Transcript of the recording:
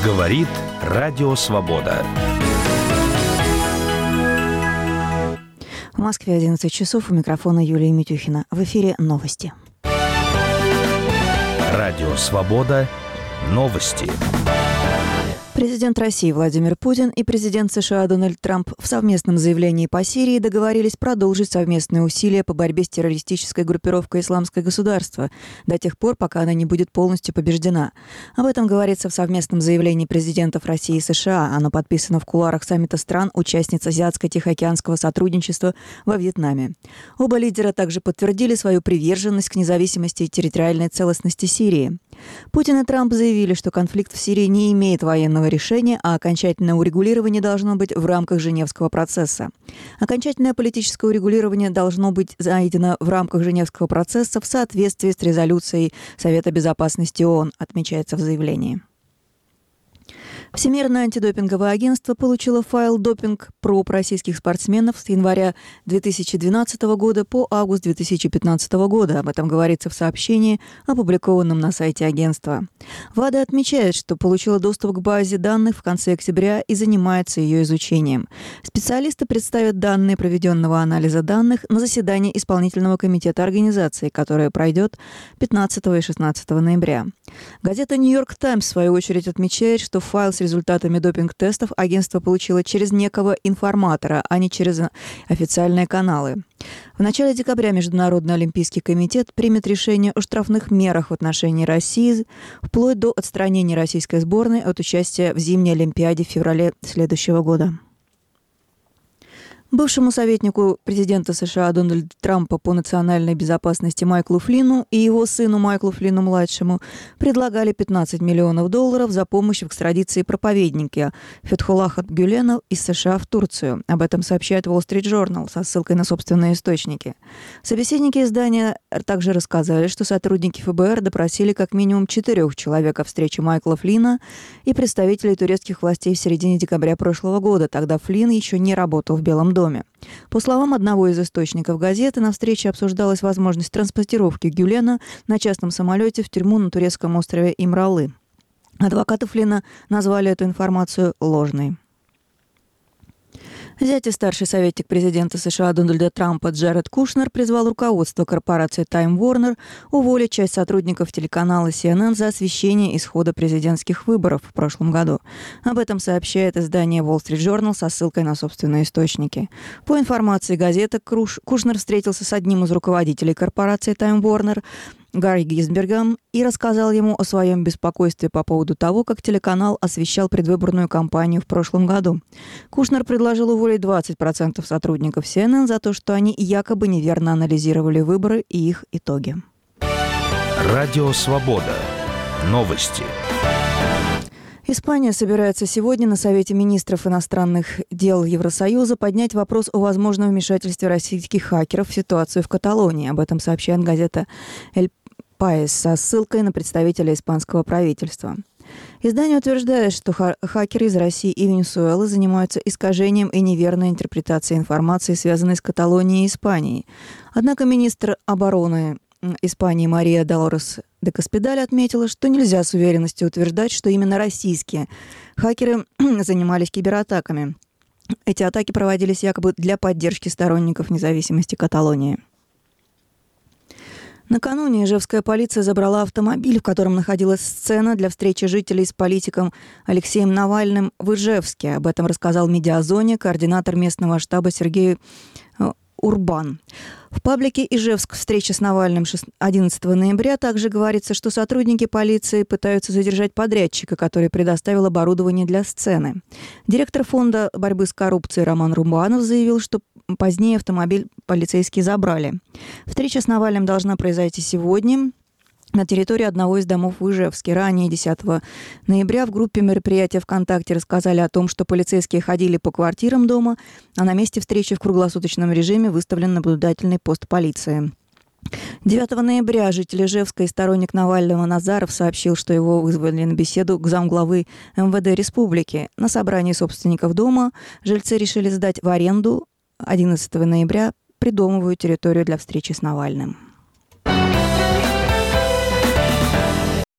Говорит Радио Свобода. В Москве 11 часов. У микрофона Юлия Митюхина. В эфире новости. Радио Свобода. Новости. Президент России Владимир Путин и президент США Дональд Трамп в совместном заявлении по Сирии договорились продолжить совместные усилия по борьбе с террористической группировкой «Исламское государство» до тех пор, пока она не будет полностью побеждена. Об этом говорится в совместном заявлении президентов России и США. Оно подписано в кулуарах саммита стран, участниц Азиатско-Тихоокеанского сотрудничества во Вьетнаме. Оба лидера также подтвердили свою приверженность к независимости и территориальной целостности Сирии. Путин и Трамп заявили, что конфликт в Сирии не имеет военного решения, а окончательное урегулирование должно быть в рамках Женевского процесса. Окончательное политическое урегулирование должно быть найдено в рамках Женевского процесса в соответствии с резолюцией Совета безопасности ООН, отмечается в заявлении. Всемирное антидопинговое агентство получило файл допинг проб российских спортсменов с января 2012 года по август 2015 года. Об этом говорится в сообщении, опубликованном на сайте агентства. ВАДА отмечает, что получила доступ к базе данных в конце октября и занимается ее изучением. Специалисты представят данные проведенного анализа данных на заседании Исполнительного комитета организации, которое пройдет 15 и 16 ноября. Газета «Нью-Йорк Таймс» в свою очередь отмечает, что файл с результатами допинг-тестов агентство получило через некого информатора, а не через официальные каналы. В начале декабря Международный олимпийский комитет примет решение о штрафных мерах в отношении России, вплоть до отстранения российской сборной от участия в зимней Олимпиаде в феврале следующего года. Бывшему советнику президента США Дональда Трампа по национальной безопасности Майклу Флинну и его сыну Майклу Флинну-младшему предлагали $15 миллионов за помощь в экстрадиции проповедника Фетхуллаха Гюлена из США в Турцию. Об этом сообщает Wall Street Journal со ссылкой на собственные источники. Собеседники издания также рассказали, что сотрудники ФБР допросили как минимум 4 человек о встрече Майкла Флинна и представителей турецких властей в середине декабря прошлого года. Тогда Флинн еще не работал в Белом доме. По словам одного из источников газеты, на встрече обсуждалась возможность транспортировки Гюлена на частном самолете в тюрьму на турецком острове Имралы. Адвокаты Флинна назвали эту информацию ложной. Зять и старший советник президента США Дональда Трампа Джаред Кушнер призвал руководство корпорации Time Warner уволить часть сотрудников телеканала CNN за освещение исхода президентских выборов в прошлом году. Об этом сообщает издание Wall Street Journal со ссылкой на собственные источники. По информации газеты, Кушнер встретился с одним из руководителей корпорации Time Warner, Гарри Гизбергом, и рассказал ему о своем беспокойстве по поводу того, как телеканал освещал предвыборную кампанию в прошлом году. Кушнер предложил уволить 20% сотрудников CNN за то, что они якобы неверно анализировали выборы и их итоги. Радио Свобода. Новости. Испания собирается сегодня на Совете министров иностранных дел Евросоюза поднять вопрос о возможном вмешательстве российских хакеров в ситуацию в Каталонии. Об этом сообщает газета «Эль Паис» со ссылкой на представителя испанского правительства. Издание утверждает, что хакеры из России и Венесуэлы занимаются искажением и неверной интерпретацией информации, связанной с Каталонией и Испанией. Однако министр обороны Испании Мария Долорес де Коспидаль отметила, что нельзя с уверенностью утверждать, что именно российские хакеры занимались кибератаками. Эти атаки проводились якобы для поддержки сторонников независимости Каталонии. Накануне ижевская полиция забрала автомобиль, в котором находилась сцена для встречи жителей с политиком Алексеем Навальным в Ижевске. Об этом рассказал «Медиазоне» координатор местного штаба Сергей Урбан. В паблике «Ижевск. Встреча с Навальным» 11 ноября также говорится, что сотрудники полиции пытаются задержать подрядчика, который предоставил оборудование для сцены. Директор фонда борьбы с коррупцией Роман Румбанов заявил, что позднее автомобиль полицейские забрали. Встреча с Навальным должна произойти сегодня на территории одного из домов в Ижевске. Ранее, 10 ноября, в группе мероприятия ВКонтакте рассказали о том, что полицейские ходили по квартирам дома, а на месте встречи в круглосуточном режиме выставлен наблюдательный пост полиции. 9 ноября житель Ижевска и сторонник Навального Назаров сообщил, что его вызвали на беседу к замглавы МВД Республики. На собрании собственников дома жильцы решили сдать в аренду 11 ноября придомовую территорию для встречи с Навальным.